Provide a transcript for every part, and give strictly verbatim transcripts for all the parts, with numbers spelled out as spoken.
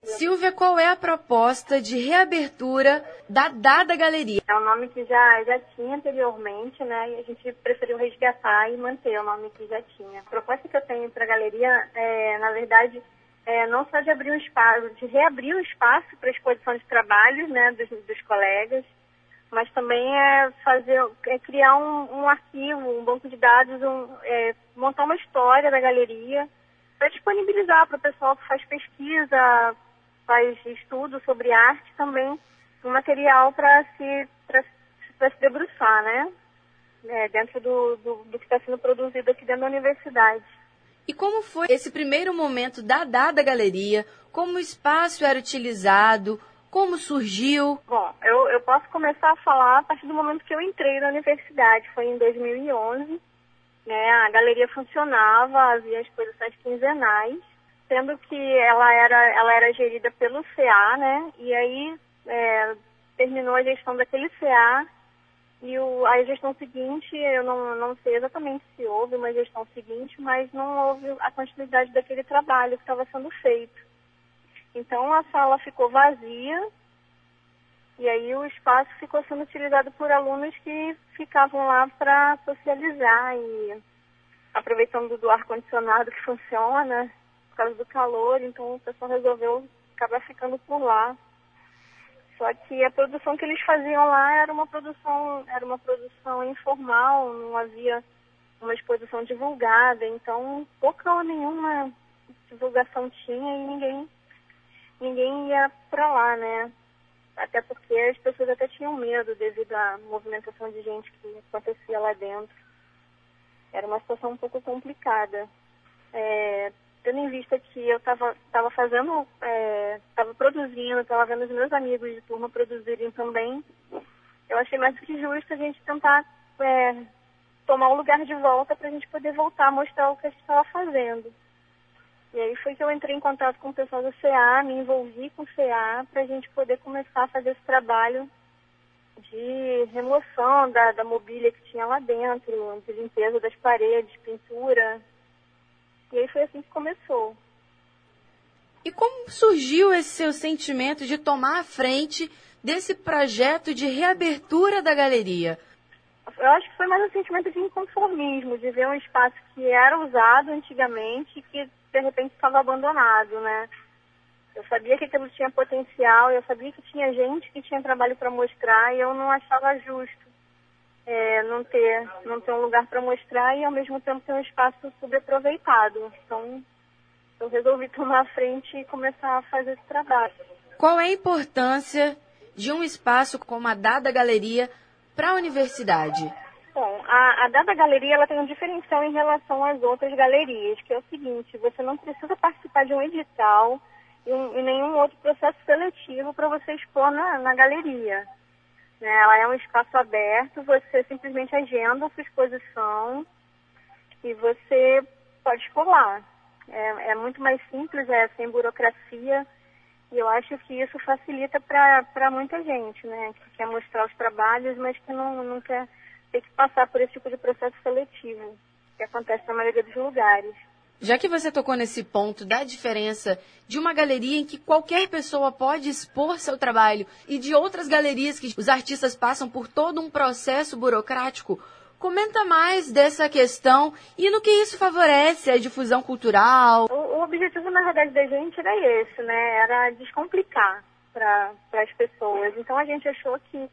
Silvia, qual é a proposta de reabertura da Dada Galeria? É um nome que já, já tinha anteriormente, né? E a gente preferiu resgatar e manter o nome que já tinha. A proposta que eu tenho para a galeria é, na verdade, é não só de abrir um espaço, de reabrir um espaço para exposição de trabalhos, né, dos, dos colegas, mas também é fazer, é criar um, um arquivo, um banco de dados, um, é, montar uma história da galeria para disponibilizar para o pessoal que faz pesquisa, faz estudo sobre arte também, um material para se, para se debruçar, né? É, dentro do, do, do que está sendo produzido aqui dentro da universidade. E como foi esse primeiro momento da Dada Galeria? Como o espaço era utilizado? Como surgiu? Bom, eu, eu posso começar a falar a partir do momento que eu entrei na universidade. Foi em dois mil e onze. Né? A galeria funcionava, havia exposições quinzenais, sendo que ela era, ela era gerida pelo C A, né? E aí é, terminou a gestão daquele C A e o, a gestão seguinte, eu não, não sei exatamente se houve uma gestão seguinte, mas não houve a continuidade daquele trabalho que estava sendo feito. Então a sala ficou vazia e aí o espaço ficou sendo utilizado por alunos que ficavam lá para socializar e aproveitando do ar-condicionado que funciona por causa do calor, então o pessoal resolveu acabar ficando por lá. Só que a produção que eles faziam lá era uma produção, era uma produção informal, não havia uma exposição divulgada, então pouca ou nenhuma divulgação tinha e ninguém, ninguém ia para lá, né? Até porque as pessoas até tinham medo devido à movimentação de gente que acontecia lá dentro. Era uma situação um pouco complicada. É, tendo em vista que eu estava tava fazendo, estava é, produzindo, estava vendo os meus amigos de turma produzirem também, eu achei mais do que justo a gente tentar é, tomar um lugar de volta para a gente poder voltar a mostrar o que a gente estava fazendo. E aí foi que eu entrei em contato com o pessoal do C A, me envolvi com o C A para a gente poder começar a fazer esse trabalho de remoção da, da mobília que tinha lá dentro, de limpeza das paredes, pintura. E aí foi assim que começou. E como surgiu esse seu sentimento de tomar a frente desse projeto de reabertura da galeria? Eu acho que foi mais um sentimento de inconformismo, de ver um espaço que era usado antigamente e que de repente estava abandonado, né? Eu sabia que aquilo tinha potencial, eu sabia que tinha gente que tinha trabalho para mostrar e eu não achava justo é, não ter, não ter um lugar para mostrar e ao mesmo tempo ter um espaço subaproveitado. Então, eu resolvi tomar a frente e começar a fazer esse trabalho. Qual é a importância de um espaço como a Dada Galeria para a universidade? Bom, a, a Dada Galeria ela tem um diferencial em relação às outras galerias, que é o seguinte: você não precisa participar de um edital e, um, e nenhum outro processo seletivo para você expor na, na galeria. Né? Ela é um espaço aberto, você simplesmente agenda a sua exposição e você pode expor lá. É, é muito mais simples, é sem burocracia, e eu acho que isso facilita para muita gente, né? Que quer mostrar os trabalhos, mas que não, não quer ter que passar por esse tipo de processo seletivo, que acontece na maioria dos lugares. Já que você tocou nesse ponto da diferença de uma galeria em que qualquer pessoa pode expor seu trabalho e de outras galerias que os artistas passam por todo um processo burocrático, comenta mais dessa questão e no que isso favorece a difusão cultural. O, o objetivo, na verdade, da gente era esse, né? Era descomplicar para as pessoas. Então, a gente achou que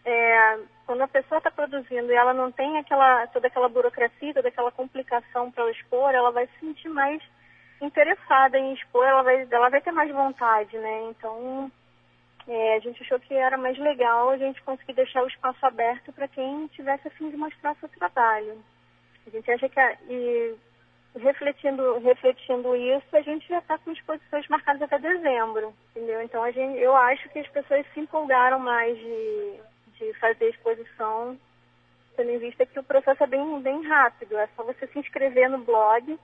é, quando a pessoa está produzindo e ela não tem aquela, toda aquela burocracia, toda aquela complicação para ela expor, ela vai se sentir mais interessada em expor, ela vai, ela vai ter mais vontade, né? Então, é, a gente achou que era mais legal a gente conseguir deixar o espaço aberto para quem tivesse a fim de mostrar seu trabalho. A gente acha que, a, e refletindo, refletindo isso, a gente já está com exposições marcadas até dezembro, entendeu? Então, a gente, eu acho que as pessoas se empolgaram mais de, de fazer a exposição, tendo em vista que o processo é bem, bem rápido. É só você se inscrever no blog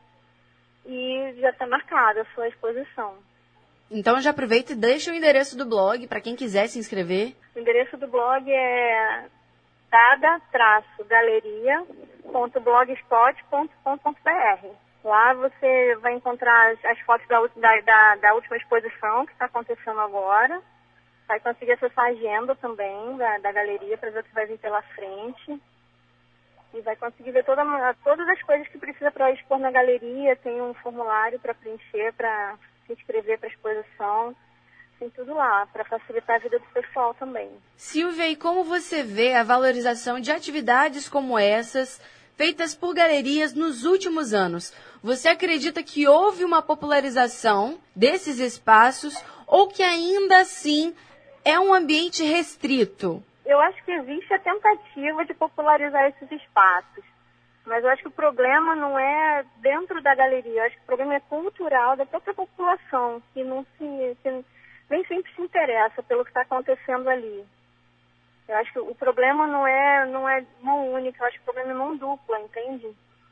e já está marcada a sua exposição. Então já aproveita e deixa o endereço do blog para quem quiser se inscrever. O endereço do blog é dada galeria ponto blogspot ponto com ponto br. Lá você vai encontrar as, as fotos da, da, da, da última exposição que está acontecendo agora. Vai conseguir acessar a agenda também da, da galeria para ver o que vai vir pela frente. E vai conseguir ver toda, todas as coisas que precisa para expor na galeria. Tem um formulário para preencher, para se inscrever para a exposição. Tem tudo lá, para facilitar a vida do pessoal também. Silvia, e como você vê a valorização de atividades como essas, feitas por galerias nos últimos anos? Você acredita que houve uma popularização desses espaços ou que ainda assim é um ambiente restrito? Eu acho que existe a tentativa de popularizar esses espaços, mas eu acho que o problema não é dentro da galeria, eu acho que o problema é cultural da própria população, que não se, que nem sempre se interessa pelo que está acontecendo ali. Eu acho que o problema não é, não é mão única, eu acho que o problema é mão dupla, entende?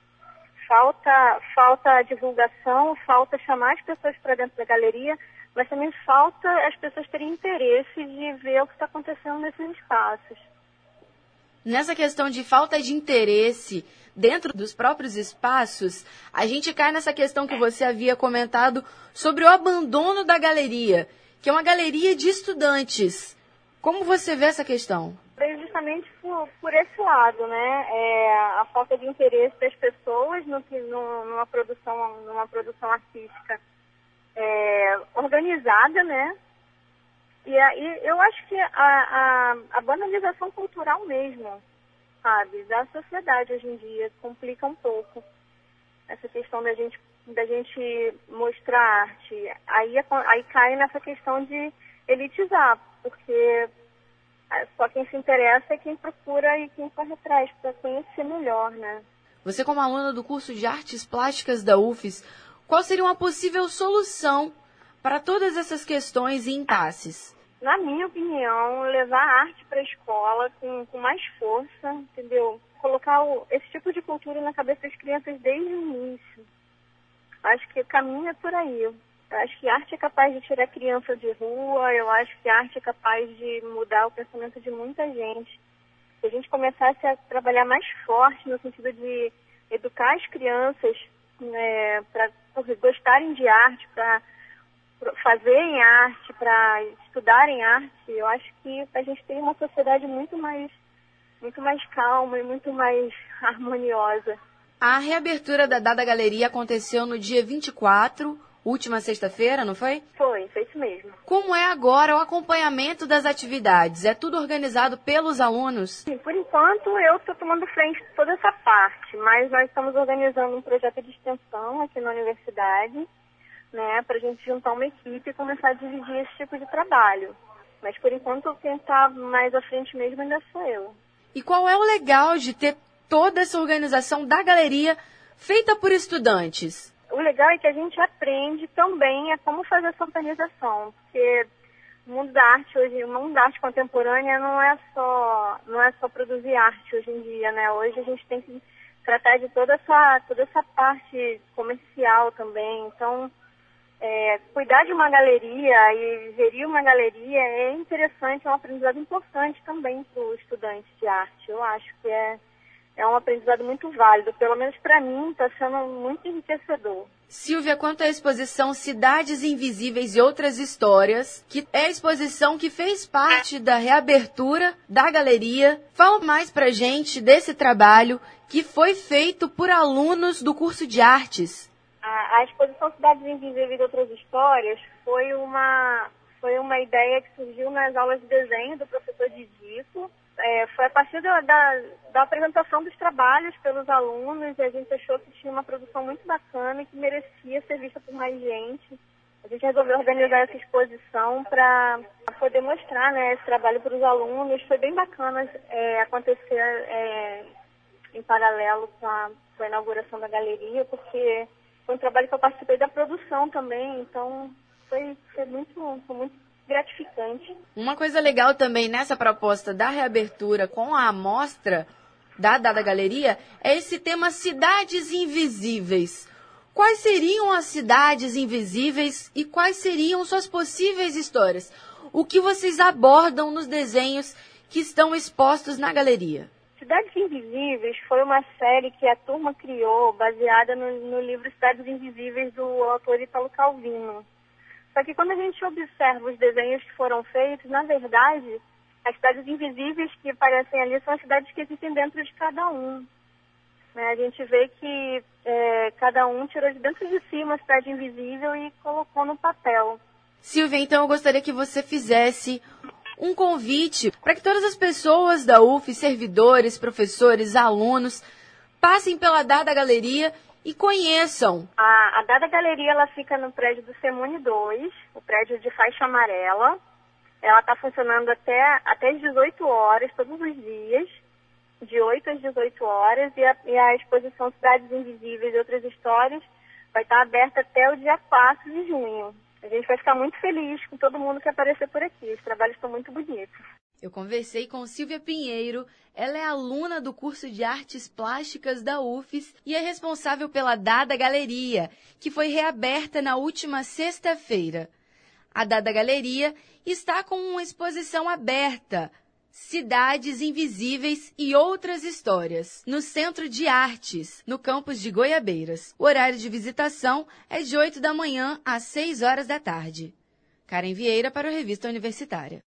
Falta, falta divulgação, falta chamar as pessoas para dentro da galeria, mas também falta as pessoas terem interesse de ver o que está acontecendo nesses espaços. Nessa questão de falta de interesse dentro dos próprios espaços, a gente cai nessa questão que você havia comentado sobre o abandono da galeria, que é uma galeria de estudantes. Como você vê essa questão? É justamente por, por esse lado, né? É a falta de interesse das pessoas no que, no, numa, produção, numa produção artística é, organizada, né? E aí eu acho que a, a, a banalização cultural mesmo, sabe, da sociedade hoje em dia complica um pouco essa questão da gente, da gente mostrar arte. Aí, aí cai nessa questão de elitizar, porque só quem se interessa é quem procura e quem corre atrás para conhecer melhor, né? Você, como aluna do curso de Artes Plásticas da U F S, qual seria uma possível solução para todas essas questões e impasses? Na minha opinião, levar a arte para a escola com, com mais força, entendeu? Colocar o, esse tipo de cultura na cabeça das crianças desde o início. Acho que o caminho é por aí. Eu acho que a arte é capaz de tirar criança de rua, eu acho que a arte é capaz de mudar o pensamento de muita gente. Se a gente começasse a trabalhar mais forte no sentido de educar as crianças, né, para gostarem de arte, para fazerem arte, para estudarem arte, eu acho que a gente tem uma sociedade muito mais, muito mais calma e muito mais harmoniosa. A reabertura da Dada Galeria aconteceu no dia vinte e quatro, última sexta-feira, não foi? Foi, foi isso mesmo. Como é agora o acompanhamento das atividades? É tudo organizado pelos alunos? Sim, por enquanto eu estou tomando frente de toda essa parte, mas nós estamos organizando um projeto de extensão aqui na universidade, né, para a gente juntar uma equipe e começar a dividir esse tipo de trabalho. Mas por enquanto quem está mais à frente mesmo ainda sou eu. E qual é o legal de ter toda essa organização da galeria feita por estudantes? O legal é que a gente aprende também a como fazer essa organização, porque o mundo da arte hoje, o mundo da arte contemporânea não é só, não é só produzir arte hoje em dia, né? Hoje a gente tem que tratar de toda essa, toda essa parte comercial também. Então, é, cuidar de uma galeria e gerir uma galeria é interessante, é um aprendizado importante também para o estudante de arte. Eu acho que é É um aprendizado muito válido, pelo menos para mim está sendo muito enriquecedor. Silvia, quanto à exposição Cidades Invisíveis e Outras Histórias, que é a exposição que fez parte da reabertura da galeria, fala mais pra gente desse trabalho que foi feito por alunos do curso de artes. A, a exposição Cidades Invisíveis e Outras Histórias foi uma, foi uma ideia que surgiu nas aulas de desenho do professor Didico. É, foi a partir da, da, da apresentação dos trabalhos pelos alunos e a gente achou que tinha uma produção muito bacana e que merecia ser vista por mais gente. A gente resolveu organizar essa exposição para poder mostrar, né, esse trabalho para os alunos. Foi bem bacana é, acontecer é, em paralelo com a, com a inauguração da galeria, porque foi um trabalho que eu participei da produção também, então foi, foi muito, foi muito gratificante. Uma coisa legal também nessa proposta da reabertura com a amostra da Dada Galeria é esse tema Cidades Invisíveis. Quais seriam as cidades invisíveis e quais seriam suas possíveis histórias? O que vocês abordam nos desenhos que estão expostos na galeria? Cidades Invisíveis foi uma série que a turma criou baseada no, no livro Cidades Invisíveis do autor Italo Calvino. Só que quando a gente observa os desenhos que foram feitos, na verdade, as cidades invisíveis que aparecem ali são as cidades que existem dentro de cada um. Né? A gente vê que é, cada um tirou de dentro de si uma cidade invisível e colocou no papel. Silvia, então eu gostaria que você fizesse um convite para que todas as pessoas da U F, servidores, professores, alunos, passem pela Dada Galeria e conheçam. A, a Dada Galeria ela fica no prédio do Semune dois, o prédio de faixa amarela. Ela está funcionando até, até às dezoito horas, todos os dias, de oito às dezoito horas, e a, e a exposição Cidades Invisíveis e Outras Histórias vai estar aberta até o dia quatro de junho. A gente vai ficar muito feliz com todo mundo que aparecer por aqui. Os trabalhos estão muito bonitos. Eu conversei com Silvia Pinheiro. Ela é aluna do curso de Artes Plásticas da U F S e é responsável pela Dada Galeria, que foi reaberta na última sexta-feira. A Dada Galeria está com uma exposição aberta, Cidades Invisíveis e Outras Histórias, no Centro de Artes, no campus de Goiabeiras. O horário de visitação é de oito da manhã às seis horas da tarde. Karen Vieira para a Revista Universitária.